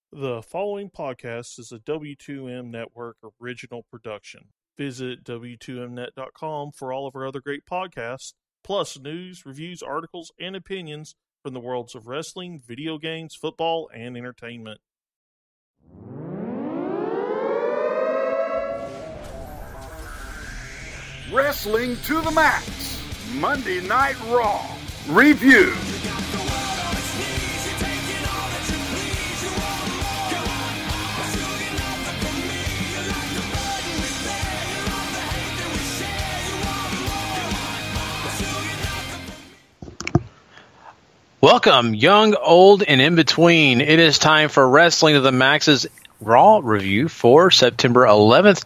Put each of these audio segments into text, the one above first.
The following podcast is a W2M Network original production. Visit W2Mnet.com for all of our other great podcasts, plus news, reviews, articles, and opinions from the worlds of wrestling, video games, football, and entertainment. Wrestling to the Max, Monday Night Raw, review. Welcome, young, old, and in between. It is time for Wrestling to the Max's Raw review for September 11th,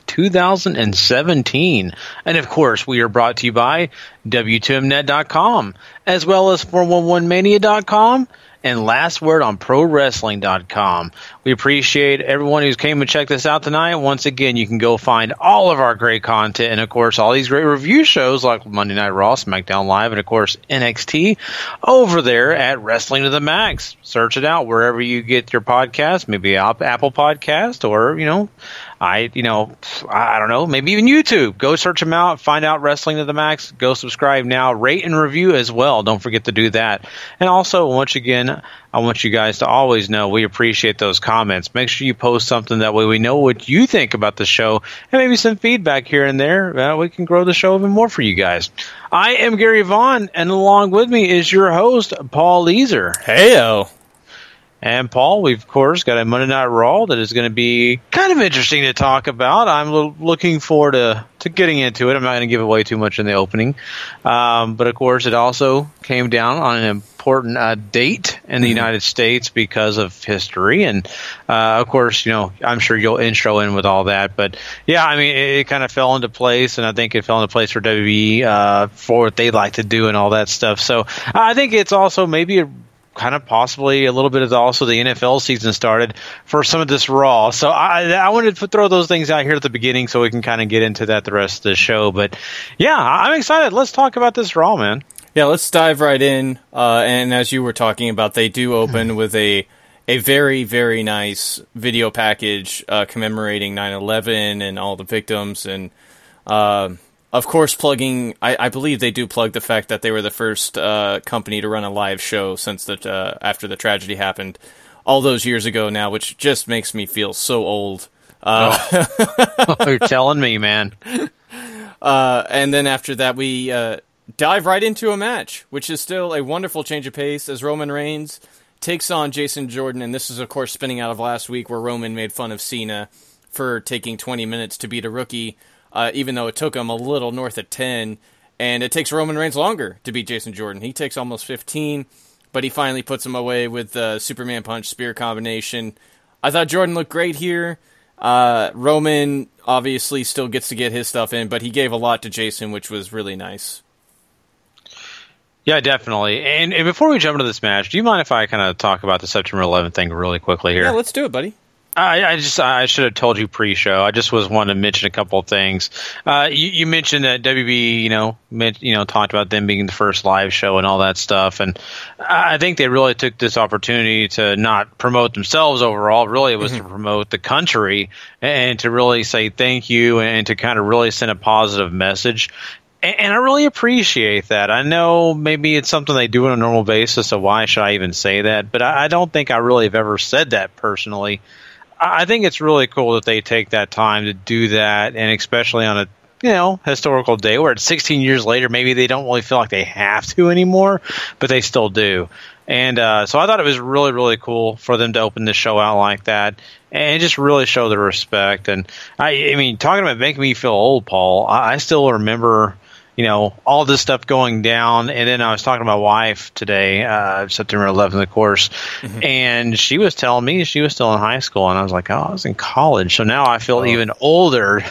2017. And of course, we are brought to you by W2Mnet.com, as well as 411mania.com, and Last Word on ProWrestling.com. We appreciate everyone who's came and checked us out tonight. Once again, you can go find all of our great content and, of course, all these great review shows like Monday Night Raw, SmackDown Live, and, of course, NXT over there at Wrestling to the Max. Search it out wherever you get your podcast, maybe Apple Podcast or, I don't know, maybe even YouTube. Go search them out, find out Wrestling to the Max. Go subscribe now, rate and review as well. Don't forget to do that. And also, once again, I want you guys to always know we appreciate those comments. Make sure you post something, that way we know what you think about the show, and maybe some feedback here and there. We can grow the show even more for you guys. I am Gary Vaughn, and along with me is your host, Paul Leeser. Heyo. And Paul, we've, of course, got a Monday Night Raw that is going to be kind of interesting to talk about. I'm looking forward to getting into it. I'm not going to give away too much in the opening. But, of course, it also came down on an important date in the United States because of history. And, of course, I'm sure you'll intro in with all that. But, yeah, I mean, it kind of fell into place, and I think it fell into place for WWE for what they like to do and all that stuff. So I think it's also maybe kind of possibly a little bit of also the NFL season started for some of this Raw. So I wanted to throw those things out here at the beginning so we can kind of get into that the rest of the show. But yeah, I'm excited. Let's talk about this Raw, man. Yeah, let's dive right in. And as you were talking about, they do open with a very, very nice video package commemorating 9/11 and all the victims. And of course, plugging, I believe they do plug the fact that they were the first company to run a live show since after the tragedy happened all those years ago now, which just makes me feel so old. You're telling me, man. And then after that, we dive right into a match, which is still a wonderful change of pace as Roman Reigns takes on Jason Jordan. And this is, of course, spinning out of last week where Roman made fun of Cena for taking 20 minutes to beat a rookie. Even though it took him a little north of 10, and it takes Roman Reigns longer to beat Jason Jordan. He takes almost 15, but he finally puts him away with the Superman Punch Spear combination. I thought Jordan looked great here. Roman obviously still gets to get his stuff in, but he gave a lot to Jason, which was really nice. Yeah, definitely. And before we jump into this match, do you mind if I kind of talk about the September 11th thing really quickly here? Yeah, let's do it, buddy. I should have told you pre-show. I just was wanting to mention a couple of things. You mentioned that WB, talked about them being the first live show and all that stuff, and I think they really took this opportunity to not promote themselves overall. Really, it was to promote the country and to really say thank you and to kind of really send a positive message. And I really appreciate that. I know maybe it's something they do on a normal basis, so why should I even say that? But I don't think I really have ever said that personally. I think it's really cool that they take that time to do that, and especially on a historical day where it's 16 years later, maybe they don't really feel like they have to anymore, but they still do. And so I thought it was really, really cool for them to open the show out like that and just really show the respect. And I mean, talking about making me feel old, Paul, I still remember all this stuff going down. And then I was talking to my wife today, September 11th, of course, and she was telling me she was still in high school. And I was like, I was in college. So now I feel even older.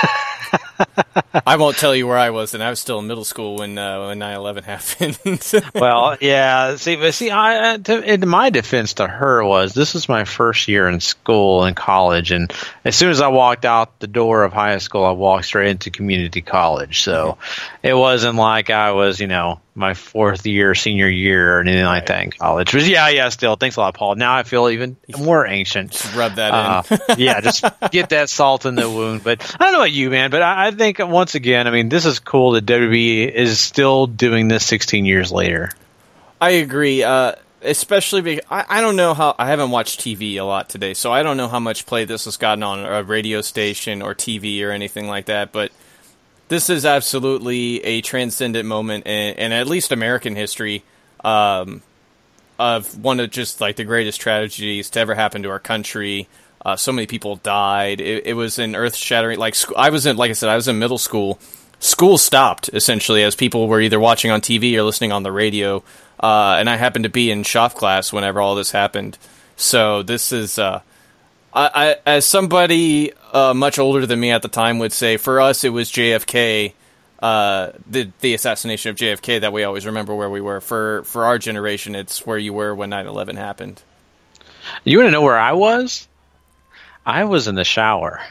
I won't tell you where I was, and I was still in middle school when 9/11 happened. Well, yeah. See, in my defense to her this was my first year in school and college, and as soon as I walked out the door of high school, I walked straight into community college. So it wasn't like I was, my fourth year, senior year, or anything like that in college. But yeah, still. Thanks a lot, Paul. Now I feel even more ancient. Just rub that in. Yeah, just get that salt in the wound. But I don't know about you, man, but I think, once again, I mean, this is cool that WWE is still doing this 16 years later. I agree, especially because I don't know how... I haven't watched TV a lot today, so I don't know how much play this has gotten on a radio station or TV or anything like that, but this is absolutely a transcendent moment in at least American history of one of just like the greatest tragedies to ever happen to our country. So many people died. It was an earth-shattering... Like I was in middle school. School stopped, essentially, as people were either watching on TV or listening on the radio. And I happened to be in shop class whenever all this happened. So this is... I as somebody much older than me at the time would say, for us it was JFK, the assassination of JFK that we always remember where we were. For our generation, it's where you were when 9/11 happened. You want to know where I was? I was in the shower.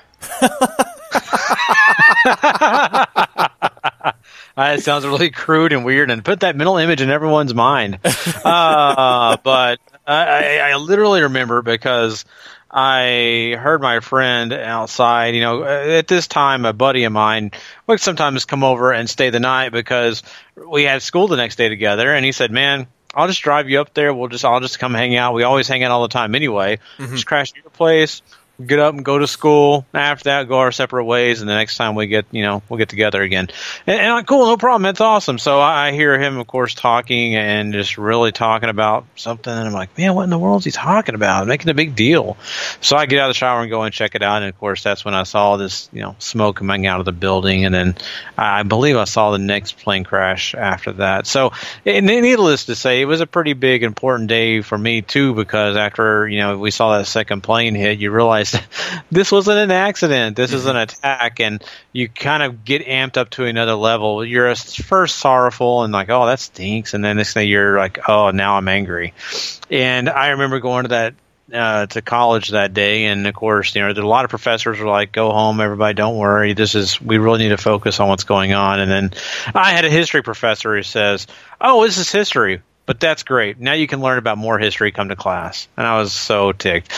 It sounds really crude and weird, and put that mental image in everyone's mind. But I literally remember because I heard my friend outside. You know, at this time, a buddy of mine would sometimes come over and stay the night because we had school the next day together. And he said, "Man, I'll just drive you up there. I'll just come hang out. We always hang out all the time anyway. Just crash at your place, get up and go to school. After that, go our separate ways. And the next time we'll get together again." And I'm cool, no problem. That's awesome. So I hear him, of course, talking and just really talking about something. And I'm like, man, what in the world is he talking about? Making a big deal. So I get out of the shower and go and check it out. And of course, that's when I saw this, smoke coming out of the building. And then I believe I saw the next plane crash after that. So needless to say, it was a pretty big, important day for me too, because after, we saw that second plane hit, you realize this wasn't an accident. This is an attack, and you kind of get amped up to another level. You're first sorrowful and like, oh, that stinks, and then next thing you're like, oh, now I'm angry. And I remember going to that to college that day, and of course, a lot of professors were like, "Go home, everybody. Don't worry. We really need to focus on what's going on." And then I had a history professor who says, "Oh, this is history." But that's great. Now you can learn about more history. Come to class. And I was so ticked.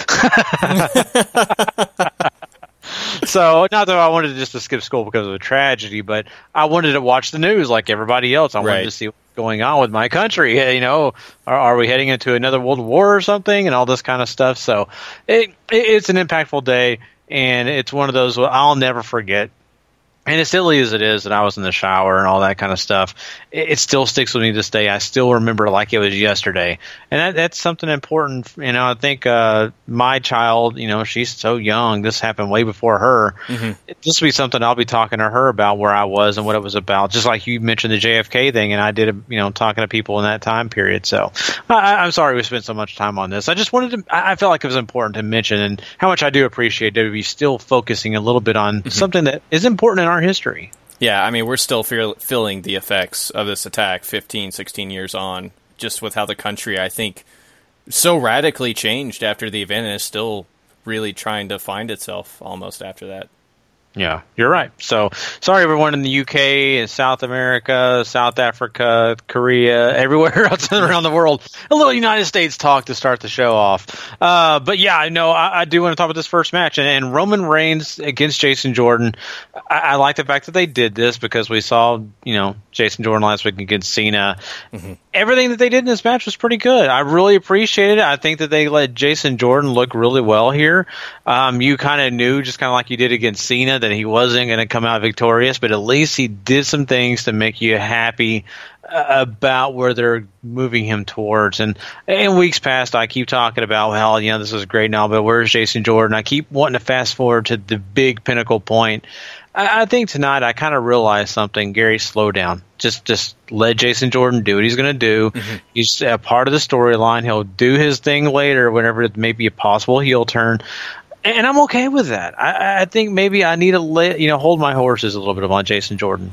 So, not that I wanted just to skip school because of a tragedy, but I wanted to watch the news like everybody else. I wanted to see what's going on with my country. Are we heading into another world war or something, and all this kind of stuff. So it's an impactful day, and it's one of those I'll never forget. And as silly as it is that I was in the shower and all that kind of stuff, it still sticks with me this day. I still remember like it was yesterday. And that's something important. I think my child, she's so young. This happened way before her. This will be something I'll be talking to her about, where I was and what it was about. Just like you mentioned the JFK thing, and I did, talking to people in that time period. So I'm sorry we spent so much time on this. I just I felt like it was important to mention, and how much I do appreciate WWE still focusing a little bit on something that is important in our history. Yeah, I mean, we're still feeling the effects of this attack 15, 16 years on, just with how the country, I think, so radically changed after the event, and is still really trying to find itself almost after that. Yeah, you're right. So, sorry everyone in the UK and South America, South Africa, Korea, everywhere else around the world. A little United States talk to start the show off. But yeah, I do want to talk about this first match. And Roman Reigns against Jason Jordan. I like the fact that they did this because we saw, Jason Jordan last week against Cena. Everything that they did in this match was pretty good. I really appreciated it. I think that they let Jason Jordan look really well here. You kind of knew, just kind of like you did against Cena, that he wasn't going to come out victorious, but at least he did some things to make you happy about where they're moving him towards. And in weeks past, I keep talking about, well, this is great now, but where's Jason Jordan? I keep wanting to fast forward to the big pinnacle point. I think tonight I kind of realized something. Gary, slow down. Just let Jason Jordan do what he's going to do. He's a part of the storyline. He'll do his thing later whenever it may be a possible heel turn. And I'm okay with that. I think maybe I need to hold my horses a little bit on Jason Jordan.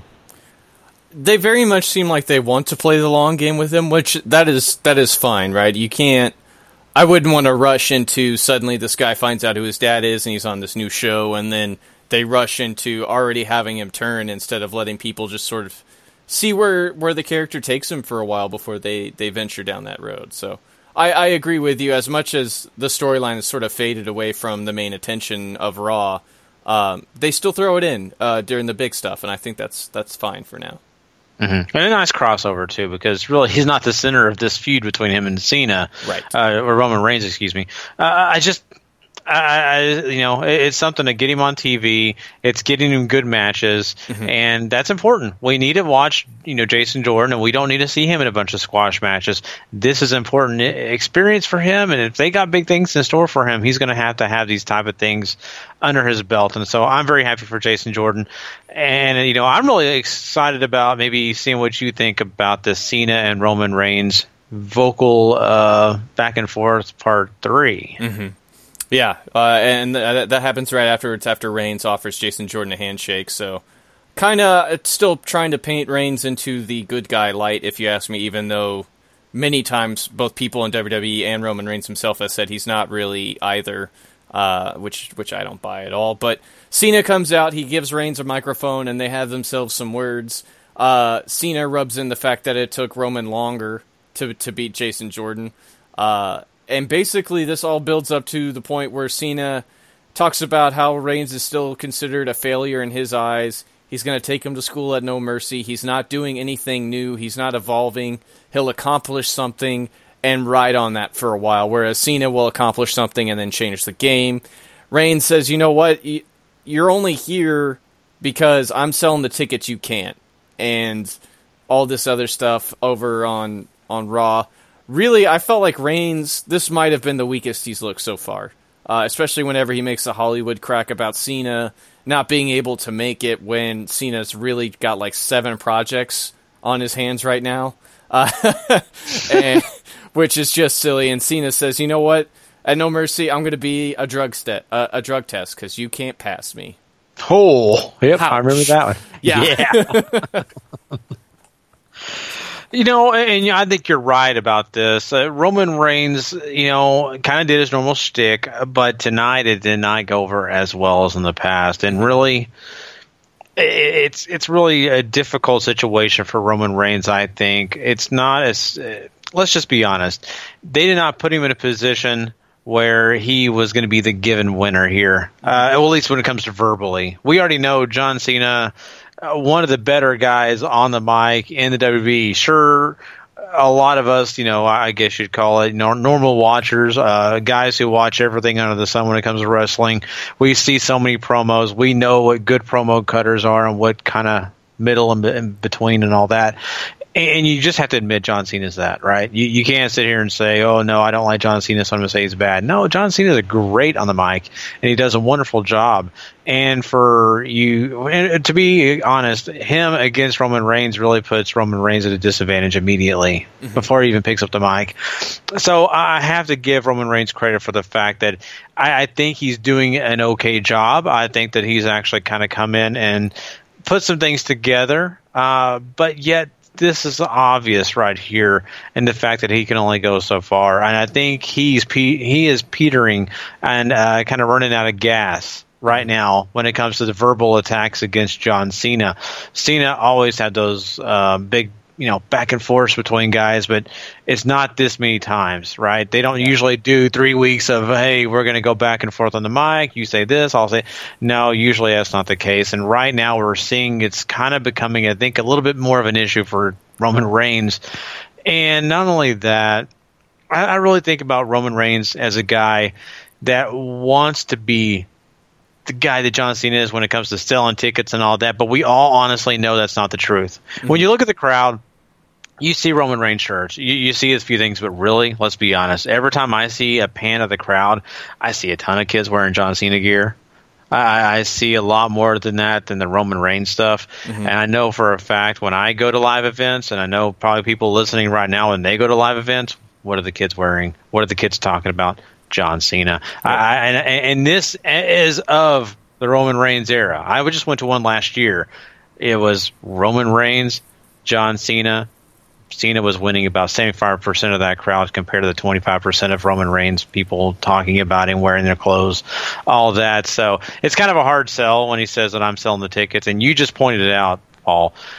They very much seem like they want to play the long game with him, which that is fine, right? You can't. I wouldn't want to rush into suddenly this guy finds out who his dad is and he's on this new show, and then they rush into already having him turn instead of letting people just sort of see where the character takes him for a while before they venture down that road. So I agree with you. As much as the storyline has sort of faded away from the main attention of Raw, they still throw it in during the big stuff, and I think that's fine for now. Mm-hmm. And a nice crossover too, because really he's not the center of this feud between him and Cena, right? Or Roman Reigns, excuse me. It's something to get him on TV. It's getting him good matches, and that's important. We need to watch, Jason Jordan, and we don't need to see him in a bunch of squash matches. This is important experience for him, and if they got big things in store for him, he's going to have these type of things under his belt. And so I'm very happy for Jason Jordan, and I'm really excited about maybe seeing what you think about the Cena and Roman Reigns vocal back and forth part 3. Mm-hmm. Yeah, and that happens right afterwards, after Reigns offers Jason Jordan a handshake. So, kind of still trying to paint Reigns into the good guy light, if you ask me, even though many times both people in WWE and Roman Reigns himself has said he's not really either, which I don't buy at all. But Cena comes out, he gives Reigns a microphone, and they have themselves some words. Cena rubs in the fact that it took Roman longer to beat Jason Jordan. And basically, this all builds up to the point where Cena talks about how Reigns is still considered a failure in his eyes. He's going to take him to school at No Mercy. He's not doing anything new. He's not evolving. He'll accomplish something and ride on that for a while, whereas Cena will accomplish something and then change the game. Reigns says, you know what? You're only here because I'm selling the tickets you can't. And all this other stuff over on Raw. Really, I felt like Reigns, this might have been the weakest he's looked so far, especially whenever he makes a Hollywood crack about Cena not being able to make it when Cena's really got like 7 projects on his hands right now, which is just silly. And Cena says, you know what, at No Mercy, I'm going to be a drug test because you can't pass me. Oh, yep, Ouch. I remember that one. Yeah. And I think you're right about this. Roman Reigns, kind of did his normal shtick, but tonight it did not go over as well as in the past. And really, it's really a difficult situation for Roman Reigns, I think. It's not as, let's just be honest, they did not put him in a position where he was going to be the given winner here, at least when it comes to verbally. We already know John Cena, one of the better guys on the mic in the WWE. Sure, a lot of us, I guess you'd call it, normal watchers, guys who watch everything under the sun when it comes to wrestling. We see so many promos. We know what good promo cutters are and what kind of middle and in between and all that. And you just have to admit John Cena's that, right? You can't sit here and say, oh, no, I don't like John Cena, so I'm going to say he's bad. No, John Cena's great on the mic, and he does a wonderful job. And for you, and to be honest, him against Roman Reigns really puts Roman Reigns at a disadvantage immediately before he even picks up the mic. So I have to give Roman Reigns credit for the fact that I think he's doing an okay job. I think that he's actually kind of come in and put some things together, but yet this is obvious right here in the fact that he can only go so far. And I think he is petering and kind of running out of gas right now when it comes to the verbal attacks against John Cena. Cena always had those big, back and forth between guys, but it's not this many times, right? They don't usually do 3 weeks of, hey, we're going to go back and forth on the mic. You say this, I'll say, no, usually that's not the case. And right now we're seeing it's kind of becoming, I think, a little bit more of an issue for Roman Reigns. And not only that, I really think about Roman Reigns as a guy that wants to be the guy that John Cena is when it comes to selling tickets and all that, but we all honestly know that's not the truth. When you look at the crowd, you see Roman Reigns shirts, you see a few things, but really, let's be honest, every time I see a pan of the crowd, I see a ton of kids wearing John Cena gear. I see a lot more than that than the Roman Reigns stuff. And I know for a fact when I go to live events, and I know probably people listening right now when they go to live events, what are the kids wearing? What are the kids talking about? John Cena. And this is of the Roman Reigns era. I just went to one last year. It was Roman Reigns, John Cena. Cena was winning about 75% of that crowd compared to the 25% of Roman Reigns people talking about him, wearing their clothes, all that. So it's kind of a hard sell when he says that I'm selling the tickets. And you just pointed it out, Paul.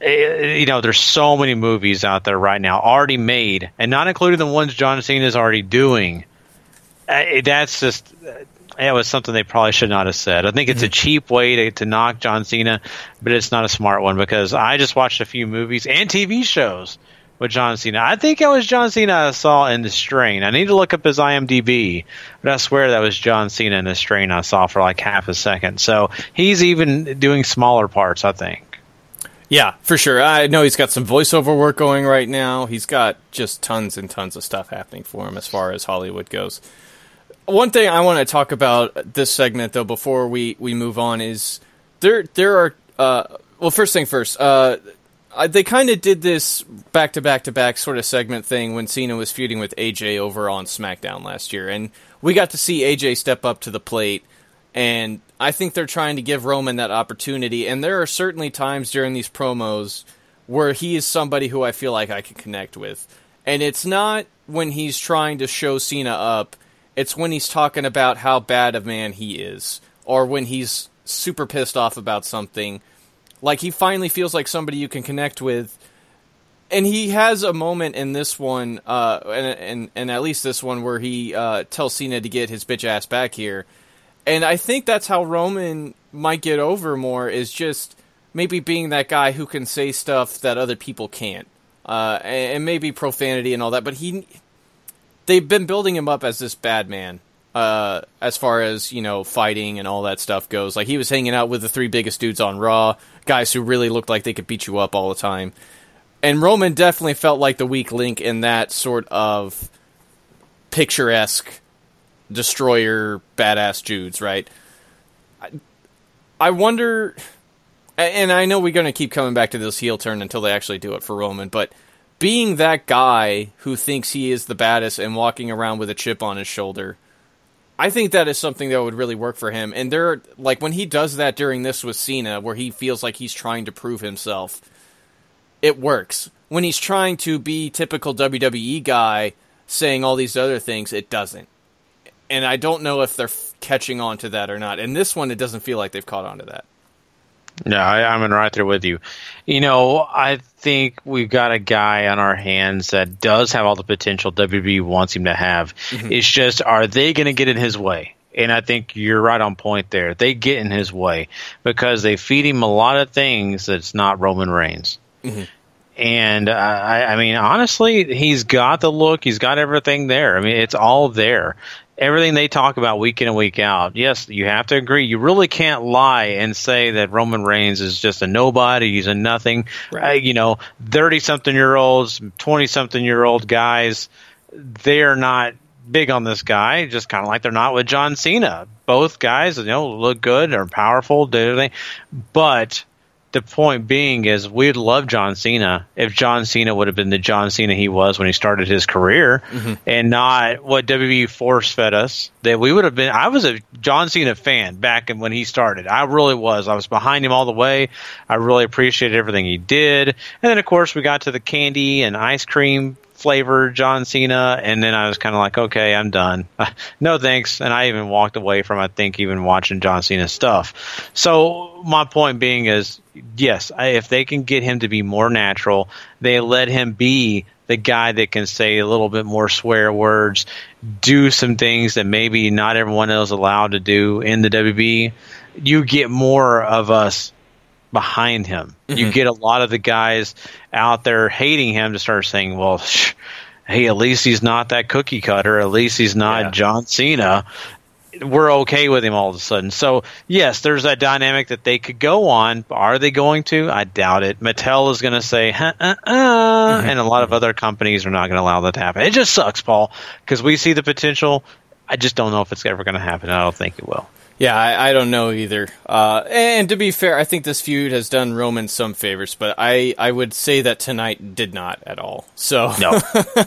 there's so many movies out there right now already made, and not including the ones John Cena is already doing. That's just, it was something they probably should not have said. I think it's a cheap way to knock John Cena, but it's not a smart one, because I just watched a few movies and TV shows with John Cena. I think it was John Cena I saw in The Strain. I need to look up his IMDb, but I swear that was John Cena in The Strain I saw for like half a second. So he's even doing smaller parts, I think. Yeah, for sure. I know he's got some voiceover work going right now. He's got just tons and tons of stuff happening for him as far as Hollywood goes. One thing I want to talk about this segment, though, before we move on, is there are... well, first thing first, they kind of did this back-to-back-to-back sort of segment thing when Cena was feuding with AJ over on SmackDown last year, and we got to see AJ step up to the plate, and I think they're trying to give Roman that opportunity, and there are certainly times during these promos where he is somebody who I feel like I can connect with. And it's not when he's trying to show Cena up, it's when he's talking about how bad a man he is, or when he's super pissed off about something. Like, he finally feels like somebody you can connect with. And he has a moment in this one, and at least this one, where he tells Cena to get his bitch ass back here. And I think that's how Roman might get over more, is just maybe being that guy who can say stuff that other people can't. And maybe profanity and all that. But they've been building him up as this bad man, as far as, fighting and all that stuff goes. Like, he was hanging out with the 3 biggest dudes on Raw, guys who really looked like they could beat you up all the time. And Roman definitely felt like the weak link in that sort of picturesque destroyer, badass dudes, right? I wonder, and I know we're going to keep coming back to this heel turn until they actually do it for Roman, but being that guy who thinks he is the baddest and walking around with a chip on his shoulder, I think that is something that would really work for him. And when he does that during this with Cena, where he feels like he's trying to prove himself, it works. When he's trying to be typical WWE guy, saying all these other things, it doesn't. And I don't know if they're catching on to that or not. And this one, it doesn't feel like they've caught on to that. No, I'm right there with you. I think we've got a guy on our hands that does have all the potential WWE wants him to have. Mm-hmm. It's just, are they going to get in his way? And I think you're right on point there. They get in his way because they feed him a lot of things that's not Roman Reigns. Mm-hmm. And I mean, honestly, he's got the look. He's got everything there. I mean, it's all there. Everything they talk about week in and week out. Yes, you have to agree. You really can't lie and say that Roman Reigns is just a nobody. He's a nothing. Right. 30-something-year-olds, 20-something-year-old guys, they're not big on this guy, just kind of like they're not with John Cena. Both guys, look good, are powerful, do everything. But the point being is, we'd love John Cena if John Cena would have been the John Cena he was when he started his career, and not what WWE force-fed us. That we would have been. I was a John Cena fan back when he started. I really was. I was behind him all the way. I really appreciated everything he did. And then, of course, we got to the candy and ice cream flavor John Cena, and then I was kind of like, okay, I'm done. No thanks. And I even walked away from, I think, even watching John Cena stuff. So my point being is, yes, if they can get him to be more natural, they let him be the guy that can say a little bit more swear words, do some things that maybe not everyone else is allowed to do in the WB, you get more of us behind him. Mm-hmm. You get a lot of the guys out there hating him to start saying, well, hey, at least he's not that cookie cutter. At least he's not John Cena. We're okay with him all of a sudden. So, yes, there's that dynamic that they could go on. Are they going to? I doubt it. Mattel is going to say, and a lot of other companies are not going to allow that to happen. It just sucks, Paul, because we see the potential. I just don't know if it's ever going to happen. I don't think it will. Yeah, I don't know either. And to be fair, I think this feud has done Roman some favors, but I would say that tonight did not at all. So no.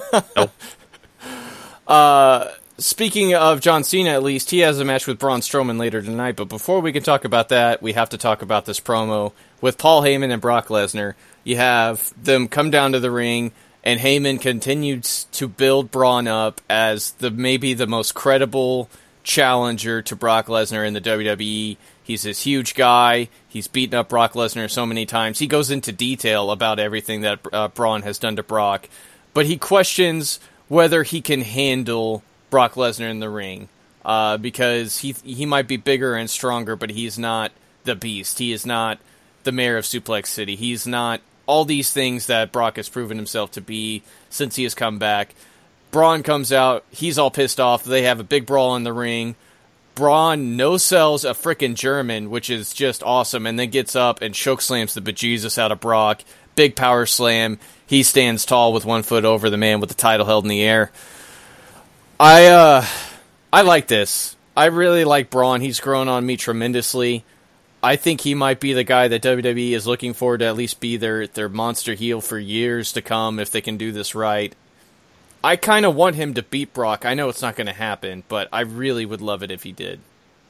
Nope. Speaking of John Cena, at least, he has a match with Braun Strowman later tonight. But before we can talk about that, we have to talk about this promo with Paul Heyman and Brock Lesnar. You have them come down to the ring, and Heyman continues to build Braun up as maybe the most credible challenger to Brock Lesnar in the WWE. He's this huge guy. He's beaten up Brock Lesnar so many times. He goes into detail about everything that Braun has done to Brock. But he questions whether he can handle Brock Lesnar in the ring. Because he might be bigger and stronger, but he's not the Beast. He is not the mayor of Suplex City. He's not all these things that Brock has proven himself to be since he has come back. Braun comes out. He's all pissed off. They have a big brawl in the ring. Braun no-sells a frickin' German, which is just awesome, and then gets up and chokeslams the bejesus out of Brock. Big power slam. He stands tall with 1 foot over the man with the title held in the air. I like this. I really like Braun. He's grown on me tremendously. I think he might be the guy that WWE is looking for to at least be their monster heel for years to come if they can do this right. I kind of want him to beat Brock. I know it's not going to happen, but I really would love it if he did.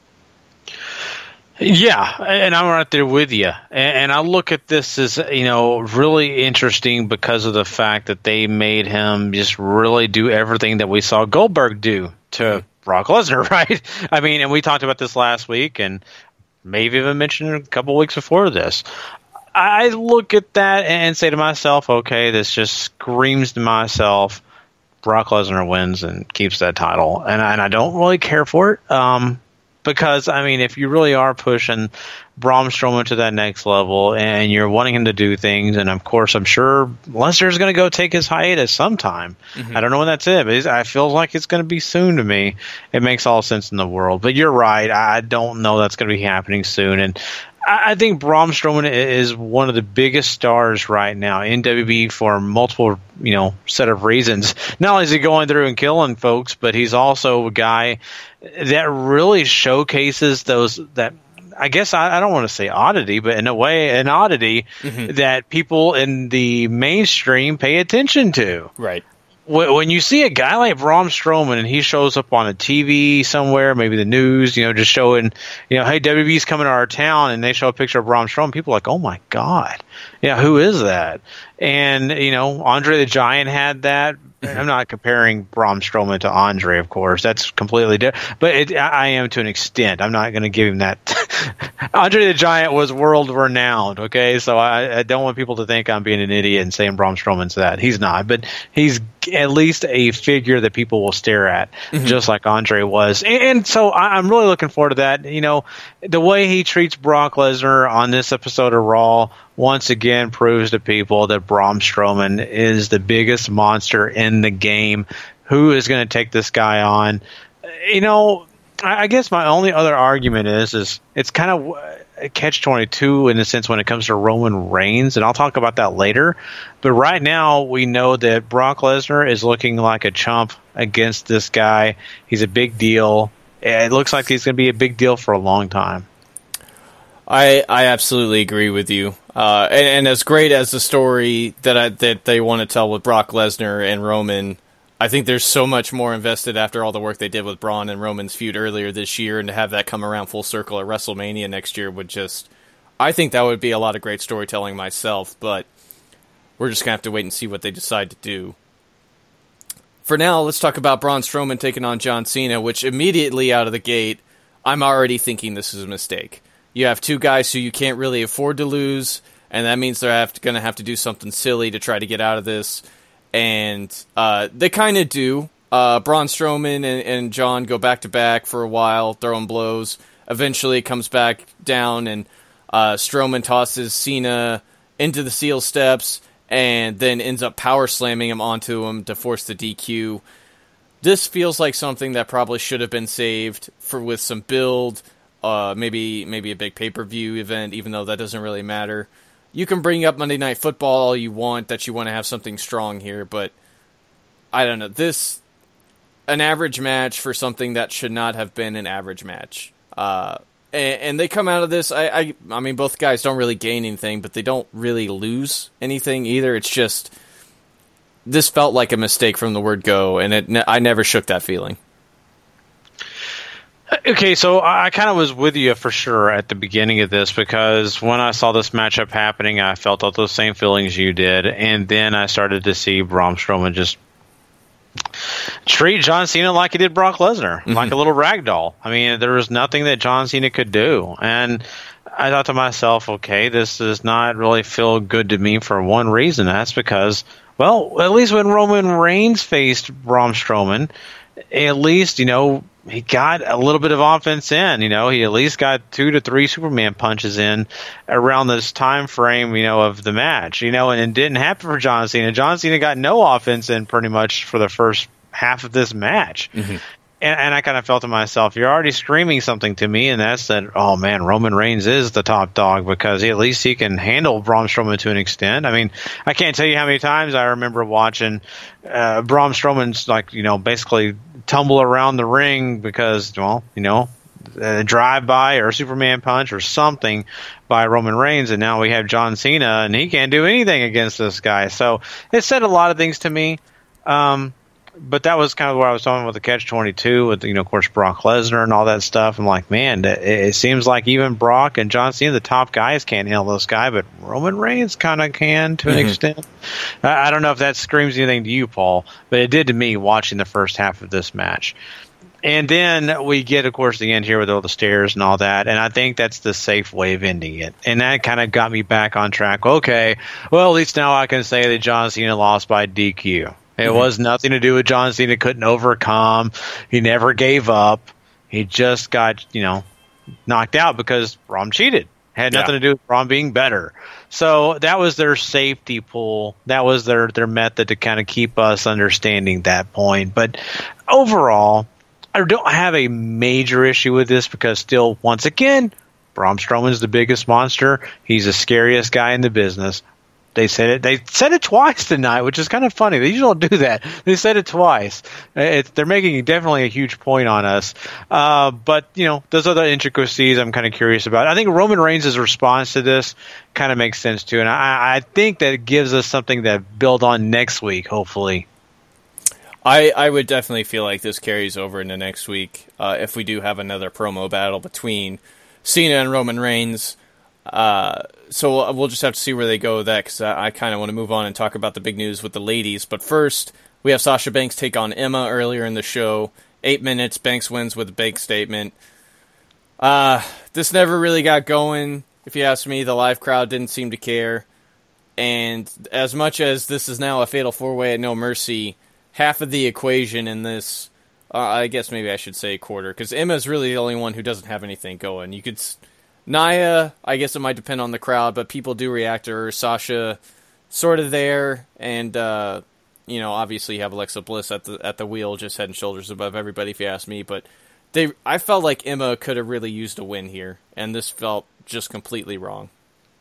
Yeah, and I'm right there with you. And I look at this as, really interesting because of the fact that they made him just really do everything that we saw Goldberg do to Brock Lesnar, right? I mean, and we talked about this last week and maybe even mentioned it a couple weeks before this. I look at that and say to myself, okay, this just screams to myself, Brock Lesnar wins and keeps that title. And I don't really care for it. Because, I mean, if you really are pushing Braun Strowman to that next level and you're wanting him to do things, and of course, I'm sure Lesnar's going to go take his hiatus sometime. Mm-hmm. I don't know when that's it, but I feel like it's going to be soon to me. It makes all sense in the world. But you're right. I don't know that's going to be happening soon. And I think Braun Strowman is one of the biggest stars right now in WWE for multiple, set of reasons. Not only is he going through and killing folks, but he's also a guy that really showcases that, I guess I don't want to say oddity, but in a way, an oddity that people in the mainstream pay attention to. Right. When you see a guy like Braun Strowman and he shows up on a TV somewhere, maybe the news, just showing, hey, WWE's coming to our town, and they show a picture of Braun Strowman, people are like, oh my God. Yeah, who is that? And, Andre the Giant had that. I'm not comparing Braun Strowman to Andre, of course. That's completely different. But I am to an extent. I'm not going to give him that. Andre the Giant was world renowned, okay? So I don't want people to think I'm being an idiot and saying Braun Strowman's that. He's not. But he's at least a figure that people will stare at, just like Andre was. And so I'm really looking forward to that. The way he treats Brock Lesnar on this episode of Raw once again proves to people that Braun Strowman is the biggest monster in the game. Who is going to take this guy on? I guess my only other argument is it's kind of a catch-22 in a sense when it comes to Roman Reigns, and I'll talk about that later. But right now, we know that Brock Lesnar is looking like a chump against this guy. He's a big deal. It looks like he's going to be a big deal for a long time. I absolutely agree with you. And as great as the story that they want to tell with Brock Lesnar and Roman, I think there's so much more invested after all the work they did with Braun and Roman's feud earlier this year, and to have that come around full circle at WrestleMania next year would just... I think that would be a lot of great storytelling myself, but we're just going to have to wait and see what they decide to do. For now, let's talk about Braun Strowman taking on John Cena, which immediately out of the gate, I'm already thinking this is a mistake. You have two guys who you can't really afford to lose, and that means they're going to have to do something silly to try to get out of this. And they kind of do. Braun Strowman and John go back-to-back for a while, throwing blows. Eventually it comes back down, and Strowman tosses Cena into the steel steps, and then ends up power slamming him onto him to force the DQ. This feels like something that probably should have been saved with some build, maybe a big pay-per-view event, even though that doesn't really matter. You can bring up Monday Night Football all you want, that you want to have something strong here, but I don't know. An average match for something that should not have been an average match. And they come out of this, I mean, both guys don't really gain anything, but they don't really lose anything either. It's just, this felt like a mistake from the word go, and I never shook that feeling. Okay, so I kind of was with you for sure at the beginning of this, because when I saw this matchup happening, I felt all those same feelings you did, and then I started to see Braun Strowman treat John Cena like he did Brock Lesnar, like a little rag doll. I mean, there was nothing that John Cena could do. And I thought to myself, okay, this does not really feel good to me for one reason. That's because, well, at least when Roman Reigns faced Braun Strowman, at least, he got a little bit of offense in. He at least got 2 to 3 Superman punches in around this time frame, of the match. And it didn't happen for John Cena. John Cena got no offense in pretty much for the first half of this match. And I kind of felt to myself, you're already screaming something to me, and that's that, oh man, Roman Reigns is the top dog because at least he can handle Braun Strowman to an extent. I mean, I can't tell you how many times I remember watching Braun Strowman's, basically tumble around the ring because, a drive-by or a Superman punch or something by Roman Reigns, and now we have John Cena, and he can't do anything against this guy. So it said a lot of things to me. But that was kind of where I was talking with the Catch-22 with, of course, Brock Lesnar and all that stuff. I'm like, man, it seems like even Brock and John Cena, the top guys, can't handle this guy, but Roman Reigns kind of can to an extent. I don't know if that screams anything to you, Paul, but it did to me watching the first half of this match. And then we get, of course, the end here with all the stairs and all that, and I think that's the safe way of ending it. And that kind of got me back on track. Okay, well, at least now I can say that John Cena lost by DQ. It was nothing to do with John Cena couldn't overcome. He never gave up. He just got, knocked out because Braun cheated. Had nothing to do with Braun being better. So that was their safety pool. That was their method to kind of keep us understanding that point. But overall, I don't have a major issue with this because still, once again, Braun Strowman's the biggest monster. He's the scariest guy in the business. They said it twice tonight, which is kind of funny. They usually don't do that. They said it twice. They're making definitely a huge point on us. But, those other intricacies I'm kind of curious about. I think Roman Reigns' response to this kind of makes sense, too. And I think that it gives us something to build on next week, hopefully. I would definitely feel like this carries over into next week if we do have another promo battle between Cena and Roman Reigns. So we'll just have to see where they go with that, because I kind of want to move on and talk about the big news with the ladies. But first, we have Sasha Banks take on Emma earlier in the show. 8 minutes, Banks wins with a big statement. This never really got going. If you ask me, the live crowd didn't seem to care. And as much as this is now a fatal 4-way at No Mercy, half of the equation in this, I guess maybe I should say quarter, because Emma's really the only one who doesn't have anything going. You could... Nia, I guess it might depend on the crowd, but people do react to her. Sasha, sort of there, and obviously you have Alexa Bliss at the wheel, just head and shoulders above everybody, if you ask me. But I felt like Emma could have really used a win here, and this felt just completely wrong.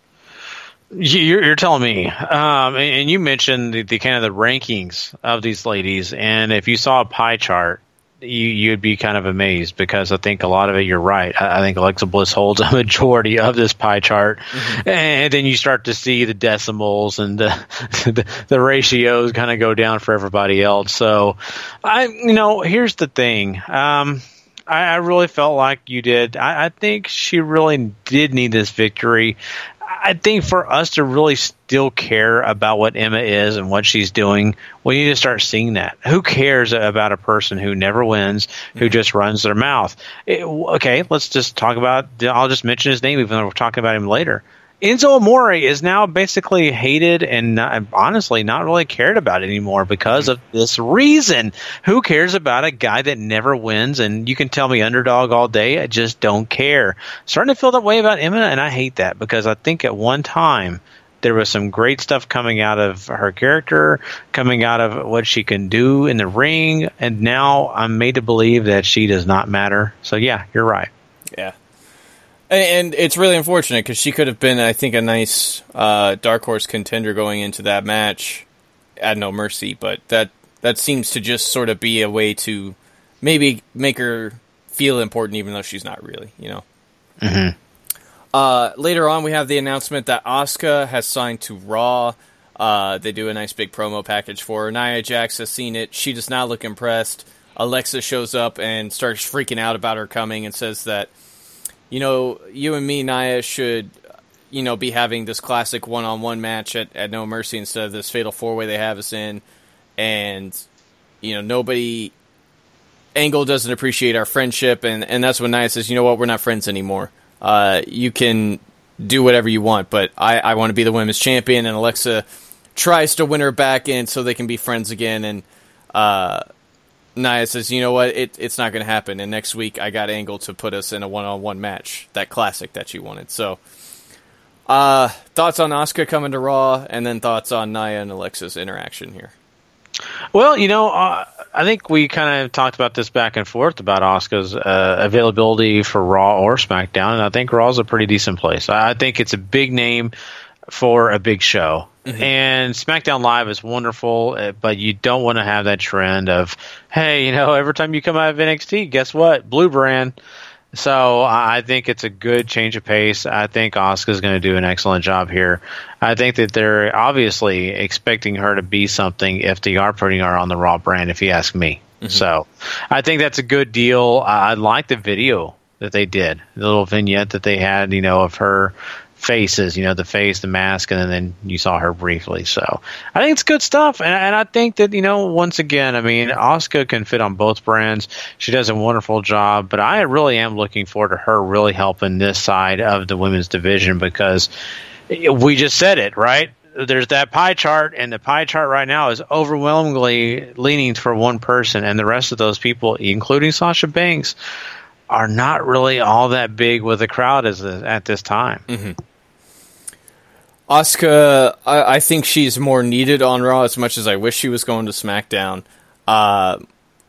You're telling me, and you mentioned the kind of the rankings of these ladies, and if you saw a pie chart, you'd be kind of amazed, because I think a lot of it, you're right. I think Alexa Bliss holds a majority of this pie chart. And then you start to see the decimals and the ratios kind of go down for everybody else. So, here's the thing. I really felt like you did. I think she really did need this victory. I think for us to really still care about what Emma is and what she's doing, we need to start seeing that. Who cares about a person who never wins, who just runs their mouth? Okay, let's just talk about, I'll just mention his name even though we're talking about him later. Enzo Amore is now basically hated and honestly not really cared about anymore because of this reason. Who cares about a guy that never wins? And you can tell me underdog all day, I just don't care. Starting to feel that way about Emma, and I hate that, because I think at one time there was some great stuff coming out of her character, coming out of what she can do in the ring, and now I'm made to believe that she does not matter. So yeah, you're right. Yeah. And it's really unfortunate, because she could have been, I think, a nice dark horse contender going into that match at No Mercy, but that seems to just sort of be a way to maybe make her feel important, even though she's not really, Later on, we have the announcement that Asuka has signed to Raw. They do a nice big promo package for her. Nia Jax has seen it. She does not look impressed. Alexa shows up and starts freaking out about her coming and says that, you and me, Nia, should, be having this classic one-on-one match at No Mercy instead of this fatal 4-way they have us in. And nobody. Angle doesn't appreciate our friendship, and that's when Nia says, you know what, we're not friends anymore. You can do whatever you want, but I want to be the women's champion, and Alexa tries to win her back in so they can be friends again, and Nia says, you know what, it's not going to happen, and next week I got Angle to put us in a one-on-one match, that classic that she wanted. So, thoughts on Asuka coming to Raw, and then thoughts on Nia and Alexa's interaction here. Well, I think we kind of talked about this back and forth about Asuka's availability for Raw or SmackDown, and I think Raw's a pretty decent place. I think it's a big name for a big show. Mm-hmm. And SmackDown Live is wonderful, but you don't want to have that trend of, hey, every time you come out of NXT, guess what? Blue brand. So I think it's a good change of pace. I think Asuka's going to do an excellent job here. I think that they're obviously expecting her to be something if they are putting her on the Raw brand, if you ask me. Mm-hmm. So I think that's a good deal. I like the video that they did, the little vignette that they had, of her faces, the face, the mask, and then you saw her briefly. So I think it's good stuff. And I think that, once again, Asuka can fit on both brands. She does a wonderful job, but I really am looking forward to her really helping this side of the women's division, because we just said it, right? There's that pie chart, and the pie chart right now is overwhelmingly leaning for one person, and the rest of those people, including Sasha Banks, are not really all that big with the crowd at this time. Mm-hmm. Asuka, I think she's more needed on Raw as much as I wish she was going to SmackDown. I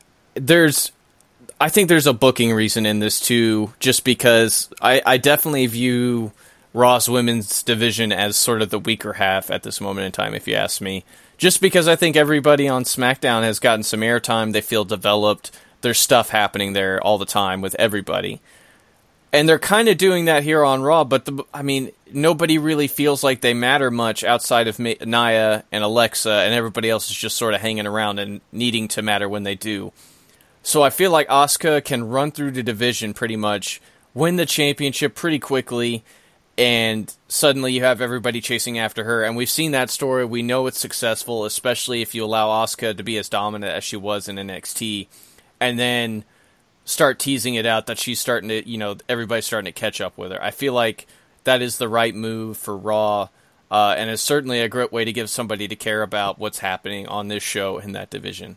think there's a booking reason in this too, just because I definitely view Raw's women's division as sort of the weaker half at this moment in time, if you ask me. Just because I think everybody on SmackDown has gotten some airtime, they feel developed. There's stuff happening there all the time with everybody. And they're kind of doing that here on Raw, but nobody really feels like they matter much outside of Nia and Alexa, and everybody else is just sort of hanging around and needing to matter when they do. So I feel like Asuka can run through the division pretty much, win the championship pretty quickly, and suddenly you have everybody chasing after her. And we've seen that story. We know it's successful, especially if you allow Asuka to be as dominant as she was in NXT. And then start teasing it out that she's starting to, everybody's starting to catch up with her. I feel like that is the right move for Raw, and it's certainly a great way to give somebody to care about what's happening on this show in that division.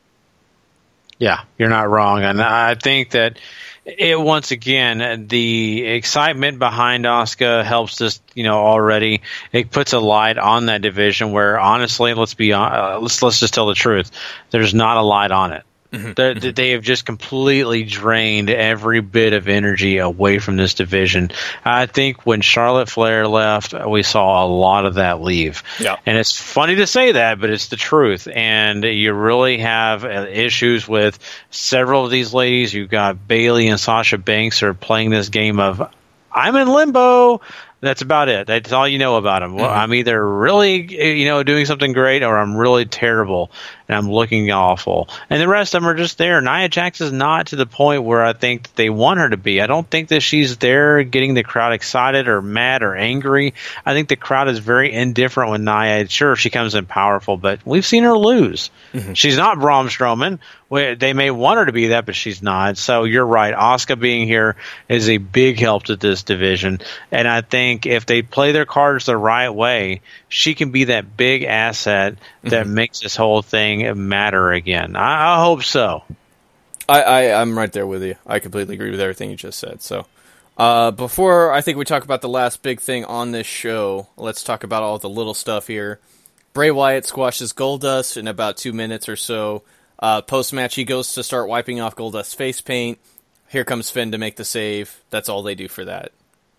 Yeah, you're not wrong. And I think that once again, the excitement behind Asuka helps us, already. It puts a light on that division where, honestly, let's just tell the truth. There's not a light on it. Mm-hmm. They have just completely drained every bit of energy away from this division. I think when Charlotte Flair left, we saw a lot of that leave. Yeah. And it's funny to say that, but it's the truth. And you really have issues with several of these ladies. You've got Bayley and Sasha Banks are playing this game of, I'm in limbo. That's about it. That's all you know about them. Well, I'm either really, doing something great, or I'm really terrible and I'm looking awful. And the rest of them are just there. Nia Jax is not to the point where I think that they want her to be. I don't think that she's there getting the crowd excited or mad or angry. I think the crowd is very indifferent with Nia. Sure, she comes in powerful, but we've seen her lose. Mm-hmm. She's not Braun Strowman. They may want her to be that, but she's not. So you're right. Asuka being here is a big help to this division. And I think if they play their cards the right way, she can be that big asset that makes this whole thing matter again. I hope so. I'm right there with you. I completely agree with everything you just said. So before I think we talk about the last big thing on this show, let's talk about all the little stuff here. Bray Wyatt squashes Goldust in about 2 minutes or so. Post-match, he goes to start wiping off Goldust's face paint. Here comes Finn to make the save. That's all they do for that.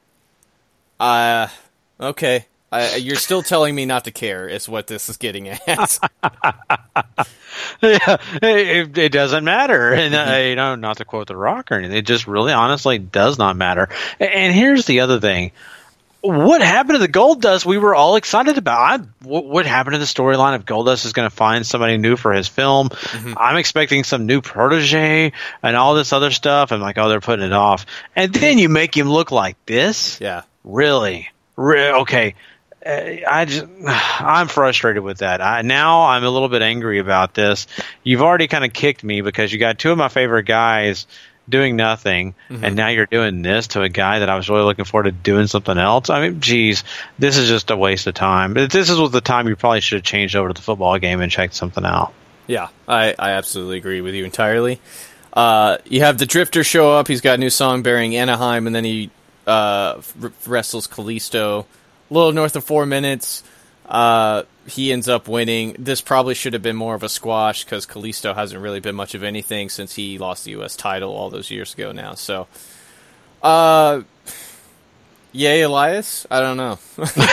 Okay. You're still telling me not to care, is what this is getting at. Yeah, it doesn't matter. And, not to quote The Rock or anything, it just really honestly does not matter. And here's the other thing. What happened to the Goldust we were all excited about? What happened to the storyline of Goldust is going to find somebody new for his film? Mm-hmm. I'm expecting some new protege and all this other stuff. I'm like, oh, they're putting it off. And then you make him look like this? Yeah. Really? Okay. I'm frustrated with that. Now I'm a little bit angry about this. You've already kind of kicked me because you got two of my favorite guys doing nothing, and now you're doing this to a guy that I was really looking forward to doing something else. I mean, geez, this is just a waste of time. But this is the time you probably should have changed over to the football game and checked something out. Yeah, I absolutely agree with you entirely. You have the Drifter show up. He's got a new song bearing Anaheim, and then he wrestles Kalisto. A little north of 4 minutes. He ends up winning. This probably should have been more of a squash because Kalisto hasn't really been much of anything since he lost the U.S. title all those years ago now. So, yay, Elias? I don't know.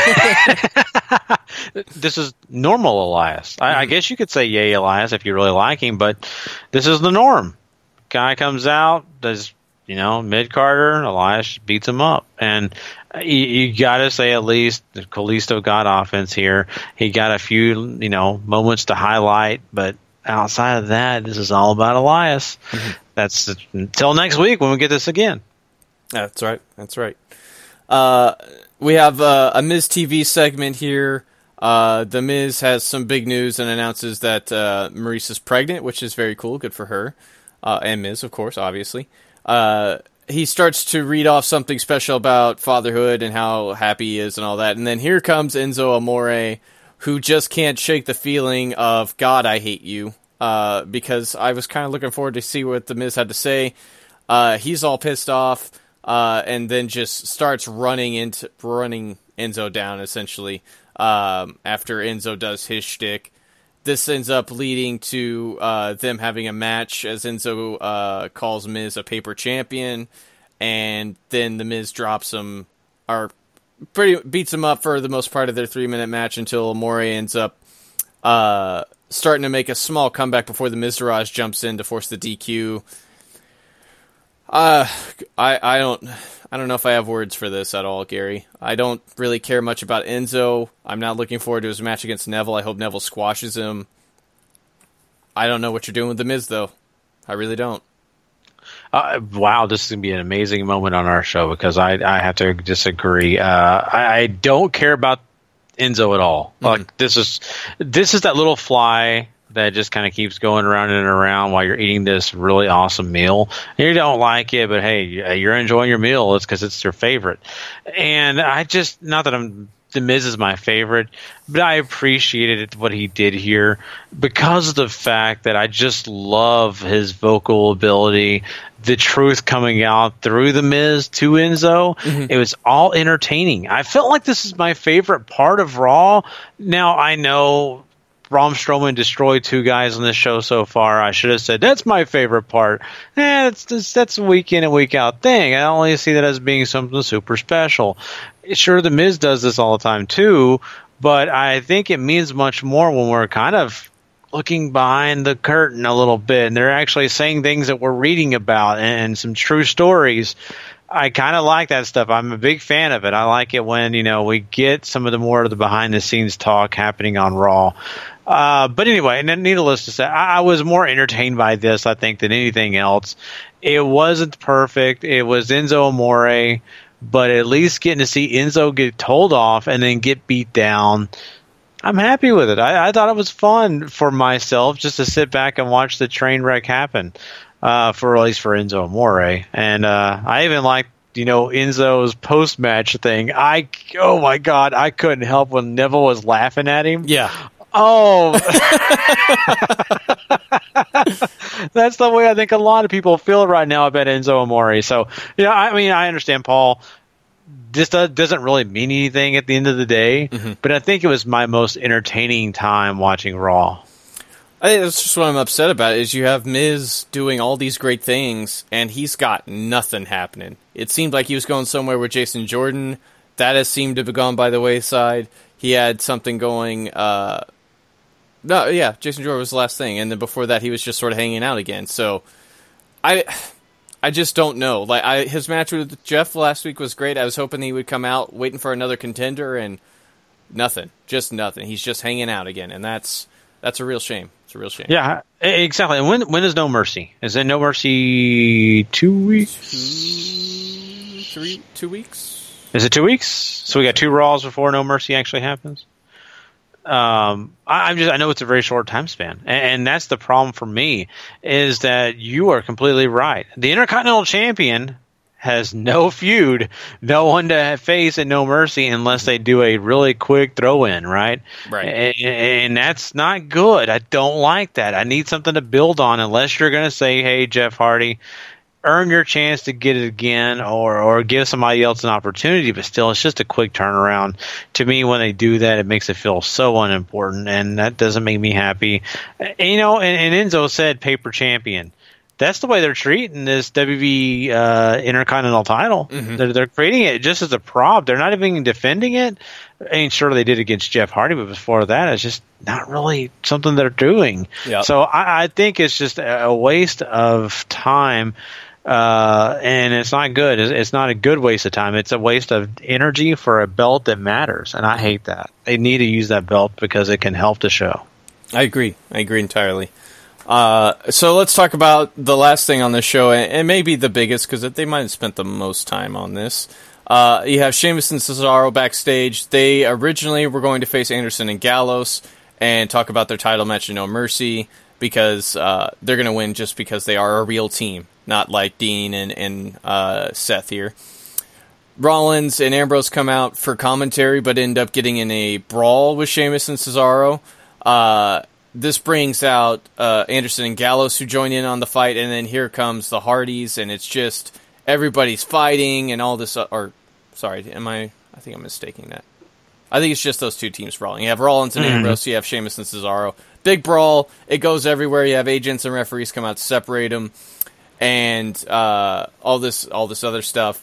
This is normal Elias. I guess you could say yay, Elias, if you really like him, but this is the norm. Guy comes out, does, mid-Carter, Elias beats him up. And you got to say at least Kalisto got offense here. He got a few, moments to highlight, but outside of that, this is all about Elias. That's until next week when we get this again. That's right. We have a Miz TV segment here. The Miz has some big news and announces that Maryse is pregnant, which is very cool. Good for her. And Miz, of course, obviously. He starts to read off something special about fatherhood and how happy he is and all that. And then here comes Enzo Amore, who just can't shake the feeling of, God, I hate you. Because I was kind of looking forward to see what the Miz had to say. He's all pissed off, and then just starts running Enzo down, essentially, after Enzo does his shtick. This ends up leading to them having a match as Enzo calls Miz a paper champion, and then the Miz drops him, or beats him up for the most part of their 3-minute match until Amore ends up starting to make a small comeback before the Miztourage jumps in to force the DQ. I don't know if I have words for this at all, Gary. I don't really care much about Enzo. I'm not looking forward to his match against Neville. I hope Neville squashes him. I don't know what you're doing with The Miz, though. I really don't. Wow, this is going to be an amazing moment on our show because I have to disagree. I don't care about Enzo at all. Like this is that little fly that just kind of keeps going around and around while you're eating this really awesome meal. And you don't like it, but hey, you're enjoying your meal. It's because it's your favorite. And not that The Miz is my favorite, but I appreciated what he did here because of the fact that I just love his vocal ability, the truth coming out through The Miz to Enzo. It was all entertaining. I felt like this is my favorite part of Raw. Now, I know Braun Strowman destroyed 2 guys on this show so far. I should have said, that's my favorite part. That's a week in and week out thing. I only see that as being something super special. Sure, The Miz does this all the time too, but I think it means much more when we're kind of looking behind the curtain a little bit and they're actually saying things that we're reading about and some true stories. I kind of like that stuff. I'm a big fan of it. I like it when, we get some of the more of the behind-the-scenes talk happening on Raw. But anyway, and then needless to say, I was more entertained by this, I think, than anything else. It wasn't perfect. It was Enzo Amore, but at least getting to see Enzo get told off and then get beat down, I'm happy with it. I thought it was fun for myself just to sit back and watch the train wreck happen. At least for Enzo Amore. And I even liked, Enzo's post-match thing. Oh my God, I couldn't help when Neville was laughing at him. Yeah. Oh. That's the way I think a lot of people feel right now about Enzo Amore. So, I understand, Paul. This doesn't really mean anything at the end of the day, but I think it was my most entertaining time watching Raw. I think that's just what I'm upset about, is you have Miz doing all these great things, and he's got nothing happening. It seemed like he was going somewhere with Jason Jordan. That has seemed to have gone by the wayside. He had something going... Jason Jordan was the last thing, and then before that he was just sort of hanging out again. So, I just don't know. His match with Jeff last week was great. I was hoping he would come out waiting for another contender, and nothing. Just nothing. He's just hanging out again, and that's a real shame. It's a real shame. Yeah, exactly. And when is No Mercy? Is it No Mercy 2 weeks? 2 weeks? Is it 2 weeks? So we got 2 Raws before No Mercy actually happens? I know it's a very short time span, and that's the problem for me, is that you are completely right. The Intercontinental Champion has no feud, no one to face at No Mercy unless they do a really quick throw-in, right? Right. And that's not good. I don't like that. I need something to build on, unless you're going to say, hey, Jeff Hardy, earn your chance to get it again, or give somebody else an opportunity, but still, it's just a quick turnaround. To me, when they do that, it makes it feel so unimportant, and that doesn't make me happy. And Enzo said paper champion. That's the way they're treating this WB Intercontinental title. Mm-hmm. They're creating it just as a prop. They're not even defending it. I mean, sure, they did against Jeff Hardy, but before that, it's just not really something they're doing. Yep. So I think it's just a waste of time. And it's not good. It's not a good waste of time. It's a waste of energy for a belt that matters, and I hate that. They need to use that belt because it can help the show. I agree entirely. So let's talk about the last thing on the show, and maybe the biggest, because they might have spent the most time on this. You have Sheamus and Cesaro backstage. They originally were going to face Anderson and Gallows and talk about their title match in No Mercy, because they're going to win just because they are a real team, not like Dean and Seth here. Rollins and Ambrose come out for commentary, but end up getting in a brawl with Sheamus and Cesaro. This brings out Anderson and Gallows, who join in on the fight, and then here comes the Hardys, and it's just everybody's fighting and all this. I think I'm mistaking that. I think it's just those two teams brawling. You have Rollins and Ambrose, you have Sheamus and Cesaro. Big brawl. It goes everywhere. You have agents and referees come out to separate them, and all this other stuff.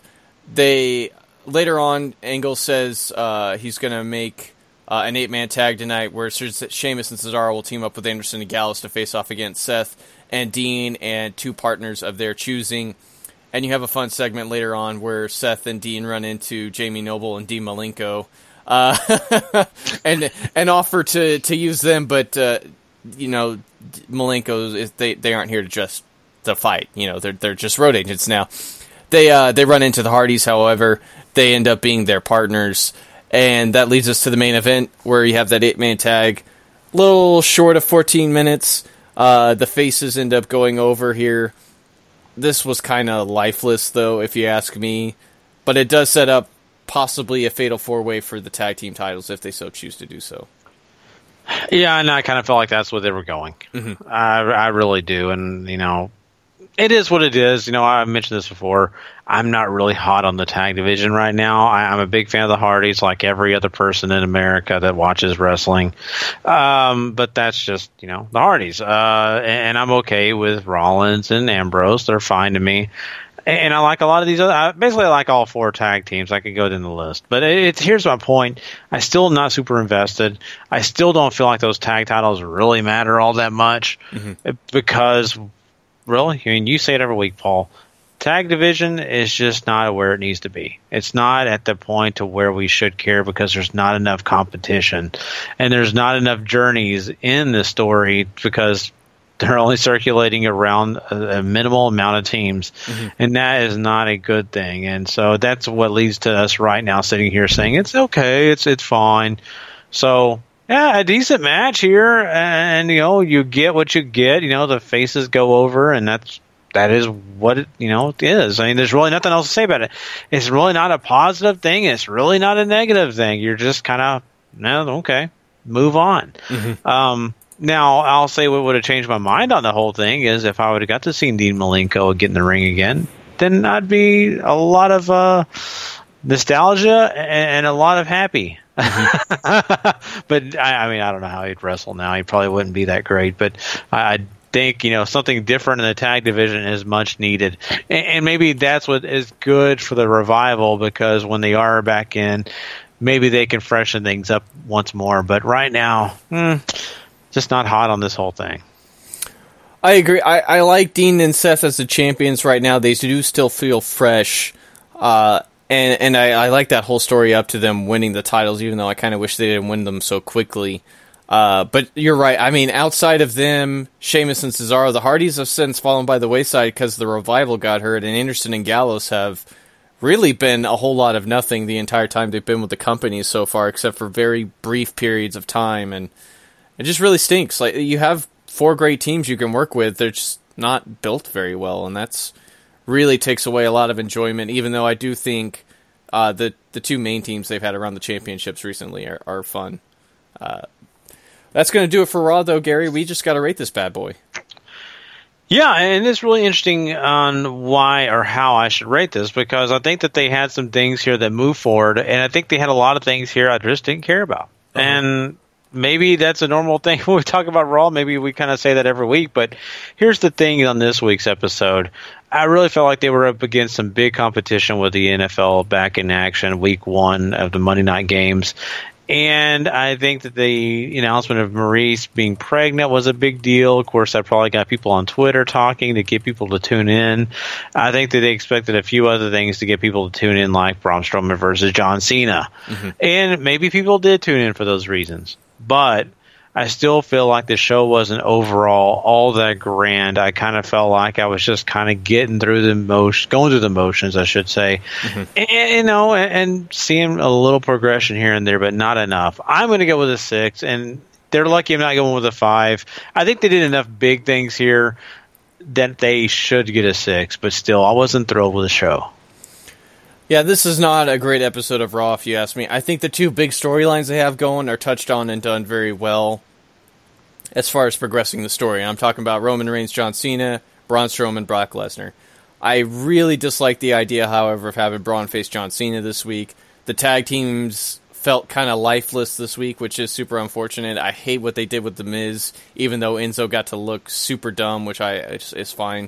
Later on, Angle says he's going to make an 8-man tag tonight, where Sheamus and Cesaro will team up with Anderson and Gallows to face off against Seth and Dean and 2 partners of their choosing. And you have a fun segment later on where Seth and Dean run into Jamie Noble and Dean Malenko. And offer to use them, but Malenko, they aren't here to just to fight. They're just road agents now. They run into the Hardys, however, they end up being their partners, and that leads us to the main event, where you have that 8-man tag, little short of 14 minutes. The faces end up going over here. This was kind of lifeless, though, if you ask me, but it does set up possibly a fatal 4-way for the tag team titles if they so choose to do so. Yeah, and I kind of felt like that's where they were going. Mm-hmm. I really do, and it is what it is. I mentioned this before. I'm not really hot on the tag division right now. I'm a big fan of the Hardys, like every other person in America that watches wrestling. But that's just, the Hardys. And I'm okay with Rollins and Ambrose. They're fine to me. And I like a lot of these other. Basically, I like all 4 tag teams. I could go down the list, but here's my point. I still not super invested. I still don't feel like those tag titles really matter all that much, because really, you say it every week, Paul. Tag division is just not where it needs to be. It's not at the point to where we should care, because there's not enough competition, and there's not enough journeys in the story, because they're only circulating around a minimal amount of teams, and that is not a good thing. And so that's what leads to us right now sitting here saying it's okay, it's fine. So yeah, a decent match here, and you get what you get. The faces go over, and that is what it is. I mean, there's really nothing else to say about it. It's really not a positive thing. It's really not a negative thing. You're just kind of okay, move on. Now, I'll say what would have changed my mind on the whole thing is if I would have got to see Dean Malenko get in the ring again, then I'd be a lot of nostalgia and a lot of happy. But, I don't know how he'd wrestle now. He probably wouldn't be that great. But I think, something different in the tag division is much needed. And maybe that's what is good for the Revival, because when they are back in, maybe they can freshen things up once more. But right now, just not hot on this whole thing. I agree. I like Dean and Seth as the champions right now. They do still feel fresh. And I like that whole story up to them winning the titles, even though I kind of wish they didn't win them so quickly. But you're right. I mean, outside of them, Sheamus and Cesaro, the Hardys have since fallen by the wayside because the Revival got hurt, and Anderson and Gallows have really been a whole lot of nothing the entire time they've been with the company so far, except for very brief periods of time, and it just really stinks. Like, you have 4 great teams you can work with, they're just not built very well, and that's really takes away a lot of enjoyment, even though I do think the 2 main teams they've had around the championships recently are fun. That's going to do it for Raw, though, Gary. We just got to rate this bad boy. Yeah, and it's really interesting on why or how I should rate this, because I think that they had some things here that move forward, and I think they had a lot of things here I just didn't care about. Uh-huh. And maybe that's a normal thing when we talk about Raw. Maybe we kind of say that every week, but here's the thing on this week's episode. I really felt like they were up against some big competition with the NFL back in action, week 1 of the Monday night games. And I think that the announcement of Maryse being pregnant was a big deal. Of course, that probably got people on Twitter talking to get people to tune in. I think that they expected a few other things to get people to tune in, like Braun Strowman versus John Cena. Mm-hmm. And maybe people did tune in for those reasons. But I still feel like the show wasn't overall all that grand. I kind of felt like I was just kind of going through the motions, I should say, mm-hmm. and seeing a little progression here and there, but not enough. I'm going to go with a 6, and they're lucky I'm not going with a 5. I think they did enough big things here that they should get a 6, but still, I wasn't thrilled with the show. Yeah, this is not a great episode of Raw, if you ask me. I think the 2 big storylines they have going are touched on and done very well as far as progressing the story. I'm talking about Roman Reigns, John Cena, Braun Strowman, Brock Lesnar. I really dislike the idea, however, of having Braun face John Cena this week. The tag teams felt kind of lifeless this week, which is super unfortunate. I hate what they did with The Miz, even though Enzo got to look super dumb, which is fine.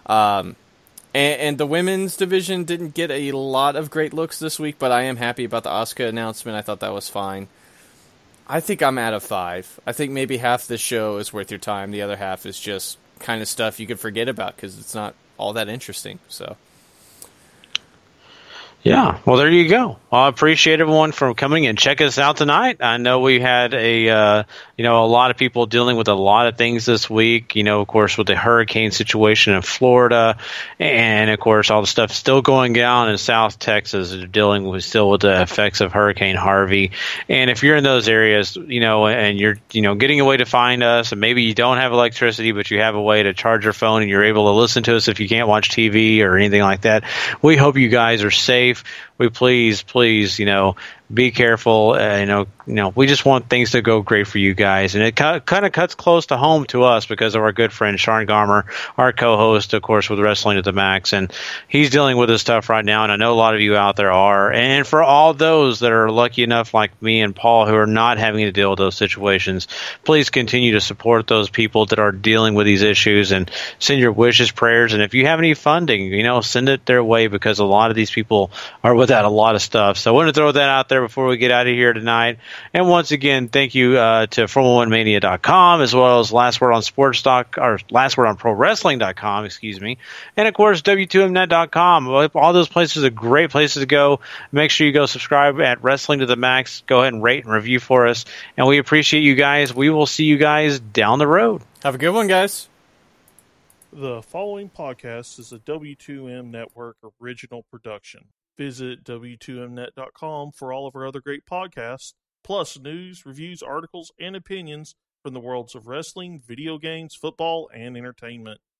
And the women's division didn't get a lot of great looks this week, but I am happy about the Asuka announcement. I thought that was fine. I think I'm at a 5. I think maybe half the show is worth your time. The other half is just kind of stuff you could forget about because it's not all that interesting. So, yeah, well, there you go. I appreciate everyone for coming and check us out tonight. I know we had a lot of people dealing with a lot of things this week. Of course, with the hurricane situation in Florida, and of course, all the stuff still going down in South Texas. They're dealing with the effects of Hurricane Harvey. And if you're in those areas, and you're getting a way to find us, and maybe you don't have electricity, but you have a way to charge your phone, and you're able to listen to us if you can't watch TV or anything like that. We hope you guys are safe. We please, be careful. We just want things to go great for you guys. And it kind of cuts close to home to us because of our good friend Sean Garmer, our co-host, of course, with Wrestling to the Max. And he's dealing with this stuff right now, and I know a lot of you out there are. And for all those that are lucky enough, like me and Paul, who are not having to deal with those situations, please continue to support those people that are dealing with these issues and send your wishes, prayers. And if you have any funding, send it their way, because a lot of these people are without a lot of stuff. So I want to throw that out there before we get out of here tonight. And once again, thank you to Formula1Mania.com, as well as Last Word on ProWrestling.com, excuse me. And of course, W2Mnet.com. All those places are great places to go. Make sure you go subscribe at Wrestling to the Max. Go ahead and rate and review for us. And we appreciate you guys. We will see you guys down the road. Have a good one, guys. The following podcast is a W2M Network original production. Visit W2Mnet.com for all of our other great podcasts, plus news, reviews, articles, and opinions from the worlds of wrestling, video games, football, and entertainment.